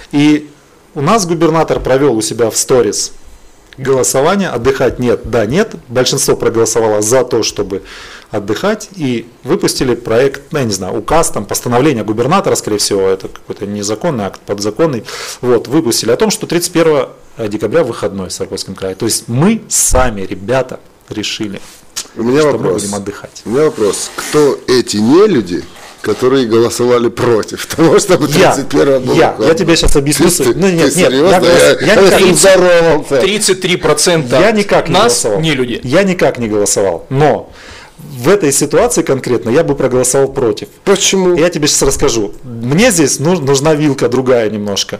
B: И у нас губернатор провел у себя в сторис голосование, отдыхать нет, да, нет. Большинство проголосовало за то, чтобы отдыхать, и выпустили проект, ну, я не знаю, указ, там, постановление губернатора, скорее всего, это какой-то незаконный акт, подзаконный, вот, выпустили о том, что тридцать первого декабря выходной в Ставропольском крае. То есть мы сами, ребята, решили,
C: у меня
B: что
C: вопрос.
B: мы будем отдыхать.
C: У меня вопрос, кто эти нелюди, которые голосовали против того, чтобы тридцать первого было?
B: Я, я, я тебе сейчас объясню.
C: Ты,
B: ну, нет,
C: ты
B: нет,
C: серьезно?
B: я, я, я,
C: я никак,
A: тридцать три процента
B: я никак не
A: нас
B: голосовал.
A: не люди.
B: Я никак не голосовал, но в этой ситуации конкретно я бы проголосовал против.
C: Почему?
B: Я тебе сейчас расскажу. Мне здесь нужна вилка другая немножко.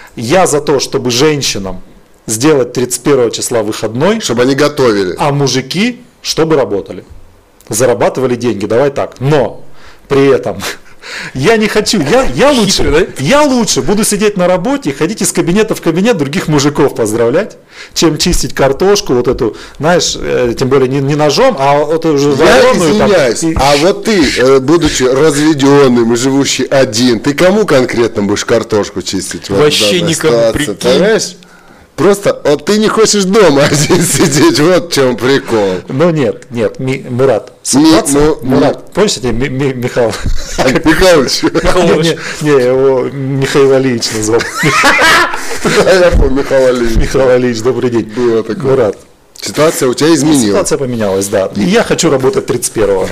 B: Я за то, чтобы женщинам сделать тридцать первого числа выходной,
C: чтобы они готовили,
B: а мужики чтобы работали, зарабатывали деньги. Давай так. Но при этом я не хочу, я, я, лучше,
A: Хитрый, да?
B: я лучше буду сидеть на работе и ходить из кабинета в кабинет других мужиков поздравлять, чем чистить картошку, вот эту, знаешь, э, тем более не, не ножом, а вот уже
C: я извиняюсь, там, и... а вот ты, э, будучи разведенным и живущий один, ты кому конкретно будешь картошку чистить?
A: Вообще вот, никому, прикинь.
C: Просто вот ты не хочешь дома один сидеть, вот в чем прикол.
B: Ну нет, нет, Ми, Мурат, ситуация,
C: Ми, ну,
B: Мурат,
C: ми...
B: помнишь, я Ми, Ми, Михаил?
C: Михайлович.
B: Не, не, его Михаил Алиевич назвал.
C: Я помню, Михаил Алиевич.
B: Михаил Алиевич, добрый день.
C: Было такое.
B: Мурат.
C: Ситуация у тебя изменилась.
B: Ситуация поменялась, да. И я хочу работать тридцать первого.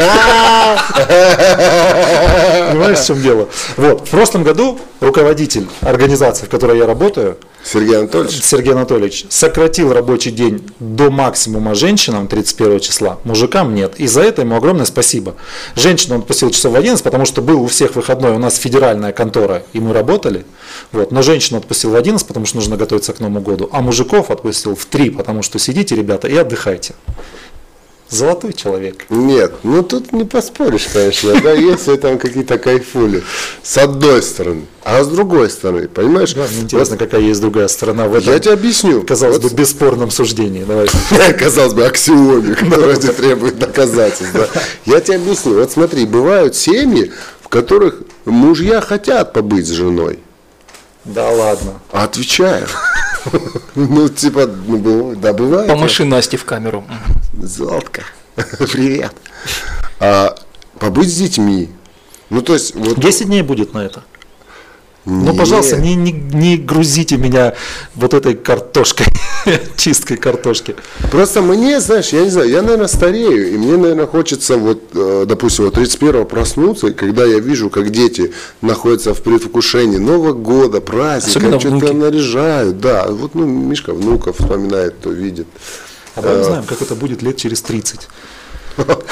B: Понимаешь, в чем дело? Вот, в прошлом году руководитель организации, в которой я работаю,
C: Сергей Анатольевич.
B: Сергей Анатольевич сократил рабочий день до максимума женщинам тридцать первого числа, мужикам нет. И за это ему огромное спасибо. Женщину он отпустил часов в одиннадцать, потому что был у всех выходной, у нас федеральная контора, и мы работали. Вот. Но женщину отпустил в одиннадцать, потому что нужно готовиться к Новому году, а мужиков отпустил в три, потому что сидите, ребята, и отдыхайте. Золотой человек.
C: Нет, ну тут не поспоришь, конечно, да, если там какие-то кайфули, с одной стороны, а с другой стороны, понимаешь?
B: Да, мне интересно, вот, какая есть другая сторона в этом.
C: Я тебе объясню.
B: Казалось
C: вот,
B: бы, бесспорном суждении. Давай.
C: Казалось бы, аксиоме, которая требует доказательств. Да. Я тебе объясню. Вот смотри, бывают семьи, в которых мужья хотят побыть с женой.
B: Да ладно.
C: А отвечаю. Ну, типа, ну, да, бывает.
A: Помаши Насте в камеру.
C: Золотка, привет. А, побыть с детьми. Ну, то есть, вот...
B: десять дней будет на это.
C: Нет.
B: Ну, пожалуйста, не, не, не грузите меня вот этой картошкой, чисткой картошки.
C: Просто мне, знаешь, я не знаю, я, наверное, старею, и мне, наверное, хочется, вот, допустим, вот тридцать первого проснуться, и когда я вижу, как дети находятся в предвкушении Нового года, праздника, что-то наряжают, да, вот, ну, Мишка внуков вспоминает, кто видит.
B: А давай узнаем, как это будет лет через тридцать.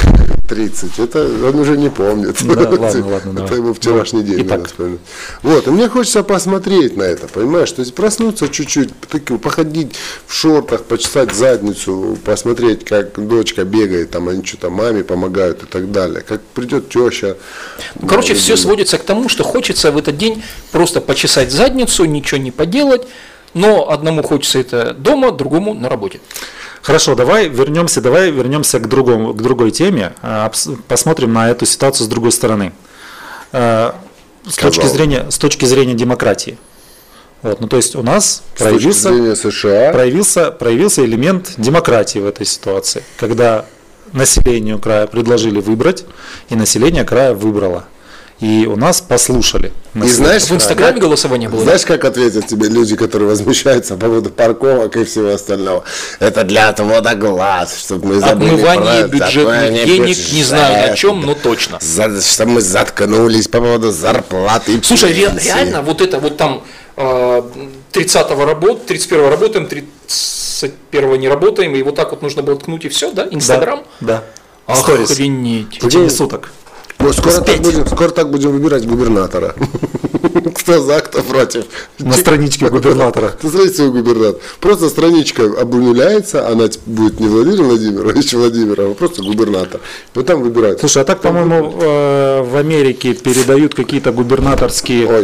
C: тридцать. Это он уже не помнит.
B: Да, ладно, ладно,
C: это его вчерашний день.
B: Итак.
C: Вот, и мне хочется посмотреть на это, понимаешь? То есть проснуться чуть-чуть, походить в шортах, почесать задницу, посмотреть, как дочка бегает, там они что-то маме помогают и так далее. Как придет теща.
A: Короче, все сводится к тому, что хочется в этот день просто почесать задницу, ничего не поделать, но одному хочется это дома, другому на работе.
B: Хорошо, давай вернемся, давай вернемся к, другому, к другой теме, посмотрим на эту ситуацию с другой стороны. С точки зрения, с точки зрения демократии. Вот, ну, то есть у нас проявился,
C: США.
B: проявился, проявился элемент демократии в этой ситуации, когда населению края предложили выбрать, и население края выбрало. И у нас послушали.
C: И знаешь,
A: в Инстаграме как, голосование было?
C: Знаешь, как ответят тебе люди, которые возмущаются по поводу парковок и всего остального? Это для отвода глаз, чтобы мы забыли
A: отмывание про бюджетных денег, бюджет, не знаю на чем, но точно.
C: За, чтобы мы заткнулись по поводу зарплаты.
A: Слушай, ре, реально, вот это вот там тридцатого работ, тридцать первого работаем, тридцать первого не работаем, и вот так вот нужно было ткнуть и все, да? Инстаграм?
B: Да.
A: да. Охренеть.
B: В течение суток.
C: Ну, скоро, так будем, скоро так будем выбирать губернатора. Кто за, кто против.
B: На страничке губернатора.
C: На страничке губернатора. Просто страничка обнуляется, она будет не Владимир Владимирович Владимиров, а просто губернатор. Вот там выбирают.
B: Слушай, а так, по-моему, в Америке передают какие-то губернаторские Ой.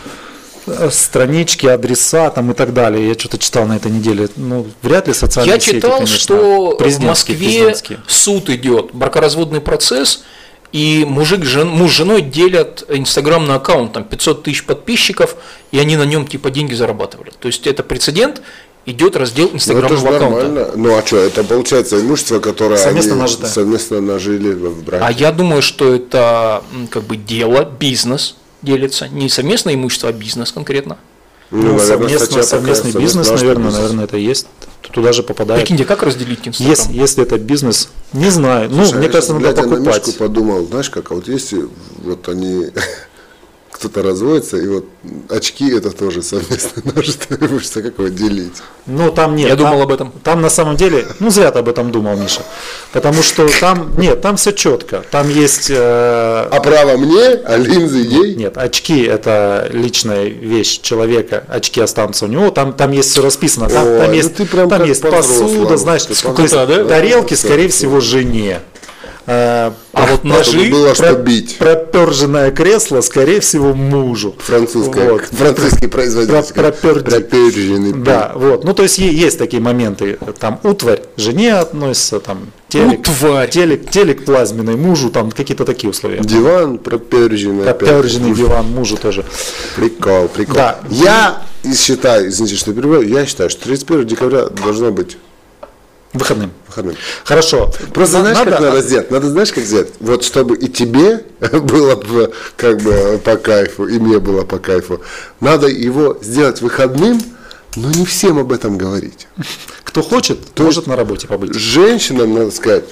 B: странички, адреса там и так далее. Я что-то читал на этой неделе. Ну, вряд ли социальные
A: Я
B: сети,
A: читал,
B: конечно,
A: что в Москве суд идет, бракоразводный процесс. И мужик, жен, муж с женой делят Инстаграм на аккаунт, там пятьсот тысяч подписчиков, и они на нем типа деньги зарабатывали. То есть это прецедент, идет раздел инстаграмного
C: ну,
A: аккаунта.
C: Нормально. Ну а что, это получается имущество, которое
B: совместно,
C: они совместно нажили в браке.
A: А я думаю, что это как бы дело, бизнес делится, не совместное имущество, а бизнес конкретно.
B: Ну, ну наверное, совместно, совместный такая, бизнес, наверное, бизнес. наверное, это есть. Туда же попадает.
A: Прикиньте, как разделить Инстаграм?
B: Если, если это бизнес, не знаю. Ну, Слушай, мне кажется, надо покупать. Я на Мишку
C: подумал, знаешь, как, а вот если вот они, кто-то разводится, и вот очки это тоже совместно нажитое имущество, как его делить?
B: Ну, там нет.
A: Я
B: там,
A: думал об этом.
B: Там на самом деле, ну, зря ты об этом думал, Миша. Потому что там, нет, там все четко. Там есть... Э,
C: а право мне, а линзы ей?
B: Нет, очки это личная вещь человека, очки останутся у него. Там, там есть все расписано. Там, Ой, там ну есть, там есть посуда, знаешь, то есть, да? тарелки, скорее всего, жене. А, а вот ножи,
C: было, что бить.
B: Проперженное кресло, скорее всего, мужу.
C: Французское, вот. Французский производитель.
B: Проперженный. Да, вот. Ну, то есть есть такие моменты. Там утварь жене относится, там телек, телек, телек плазменный мужу, там какие-то такие условия.
C: Диван проперженный.
B: Проперженный диван мужу тоже.
C: Прикол, прикол.
B: Да.
C: Я считаю, извините, что перебиваю, я считаю, что тридцать первого декабря должно быть
B: выходным.
C: Выходным.
B: Хорошо.
C: Просто знаешь, надо, как надо сделать? Надо, знаешь, как сделать? Вот чтобы и тебе было бы как бы по кайфу, и мне было по кайфу. Надо его сделать выходным, но не всем об этом говорить.
B: Кто хочет, То может на работе побыть.
C: Женщинам надо сказать,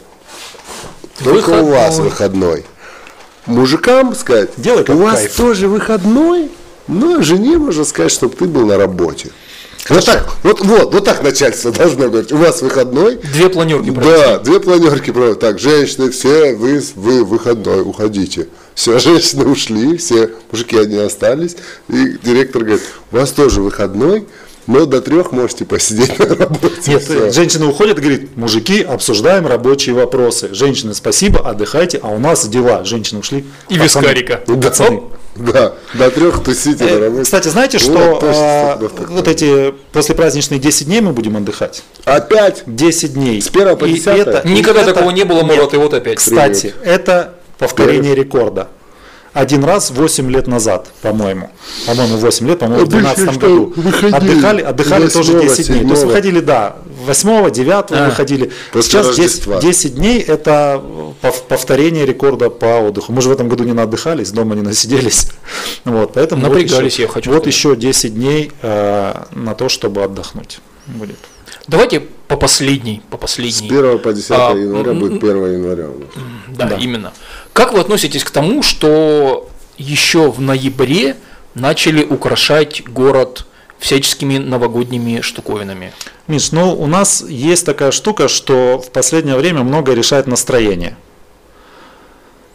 C: только выходной. У вас выходной. Мужикам сказать,
B: Делай
C: у вас
B: кайф.
C: тоже выходной, но жене можно сказать, чтобы ты был на работе. Вот так, вот, вот, вот так начальство должно говорить. У вас выходной.
A: Две планерки
C: провести. Да, две планерки провести. Так, женщины, все, вы, вы выходной, уходите. Все, женщины ушли, все мужики одни остались. И директор говорит, у вас тоже выходной, но до трех можете посидеть на работе.
B: Нет, все. Женщина уходит и говорит, мужики, обсуждаем рабочие вопросы. Женщины, спасибо, отдыхайте, а у нас дела. Женщины ушли.
A: И вискарика.
C: Пацаны. Да, до трех тусите на работе.
B: Кстати, знаете, что вот, а, вот эти послепраздничные десять дней мы будем отдыхать?
C: Опять?
B: десять дней.
C: С первого по десятое?
A: Это, Никогда это, такого не было, Мурат, и вот опять.
B: Кстати, Привет. это повторение Привет. рекорда. Один раз восемь лет назад, по-моему. По-моему, восемь лет, по-моему, в две тысячи двенадцатом году. Выходили, отдыхали, отдыхали тоже десять дней. То есть выходили, да, восьмого, девятого а, выходили. Сейчас десять дней это повторение рекорда по отдыху. Мы же в этом году не наотдыхались, дома не насиделись. Вот, поэтому
A: напрягались,
B: вот еще,
A: я хочу
B: вот
A: сказать.
B: еще десять дней э, на то, чтобы отдохнуть будет.
A: Давайте по последней, по последней.
C: С первого по десятое а, января будет первого января у нас.
A: Да, да, именно. Как вы относитесь к тому, что еще в ноябре начали украшать город всяческими новогодними штуковинами?
B: Миш, ну у нас есть такая штука, что в последнее время многое решает настроение.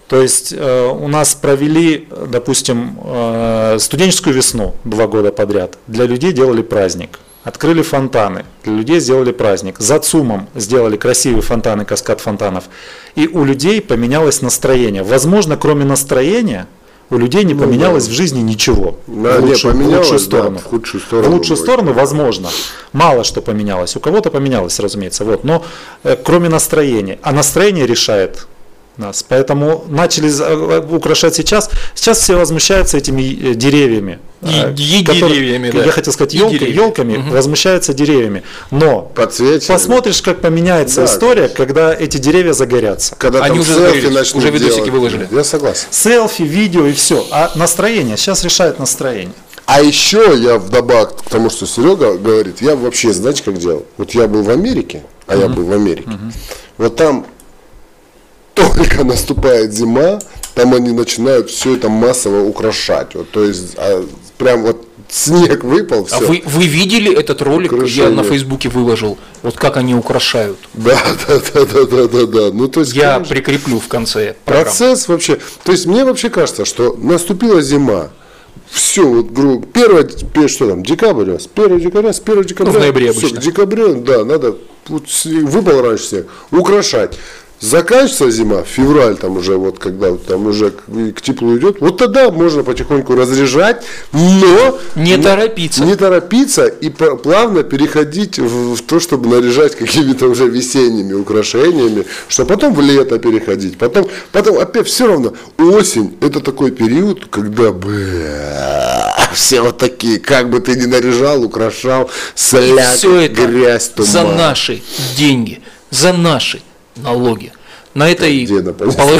B: То есть э, у нас провели, допустим, э, студенческую весну два года подряд. Для людей делали праздник. Открыли фонтаны, для людей сделали праздник. За ЦУМом сделали красивые фонтаны, каскад фонтанов. И у людей поменялось настроение. Возможно, кроме настроения, у людей не ну, поменялось да. в жизни ничего.
C: Да,
B: в, лучшую,
C: не,
B: в лучшую сторону.
C: Да, в худшую сторону.
B: В лучшую сторону, возможно. Мало что поменялось. У кого-то поменялось, разумеется. Вот. Но э, кроме настроения. А настроение решает нас. Поэтому начали украшать сейчас. Сейчас все возмущаются этими деревьями.
A: И, и которые, деревьями,
B: да. Я хотел сказать, елки, елками угу. возмущаются деревьями. Но посмотришь, как поменяется да, история, конечно. Когда эти деревья загорятся.
A: Когда они уже загорелись, уже видосики выложили.
C: Я согласен.
B: Селфи, видео и все. А настроение сейчас решает настроение.
C: А еще я вдобавок к тому, что Серега говорит, я вообще, знаете, как делал? Вот я был в Америке, а угу. я был в Америке. Угу. Вот там только наступает зима, там они начинают все это массово украшать. Вот, то есть, а, прям вот снег выпал, все.
A: А вы, вы видели этот ролик, украшение. Я на Фейсбуке выложил, вот как они украшают?
C: Да, да, да, да, да, да, да. Ну, то есть,
A: я конечно, прикреплю в конце программы.
C: Процесс вообще, то есть мне вообще кажется, что наступила зима. Все, вот, грубо, первое, что там, декабря, с первого декабря, с первого декабря,
A: ну, в ноябре
C: все,
A: обычно.
C: К декабрю, да, надо, вот, выпал раньше снег, украшать. Заканчивается зима, февраль там уже, вот когда там уже к, к теплу идет, вот тогда можно потихоньку разряжать, но
A: не торопиться.
C: Не торопиться и плавно переходить в, в то, чтобы наряжать какими-то уже весенними украшениями, чтобы потом в лето переходить. Потом, потом опять все равно осень это такой период, когда бля, все вот такие, как бы ты ни наряжал, украшал, соляк, грязь, туман.
A: За наши деньги, за наши налоги. На этой, пол...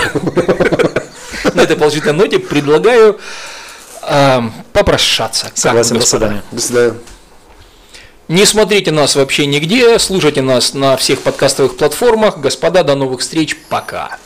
A: на этой положительной ноте предлагаю э, попрощаться.
B: Согласен, до свидания.
C: До свидания.
A: Не смотрите нас вообще нигде, слушайте нас на всех подкастовых платформах. Господа, до новых встреч, пока.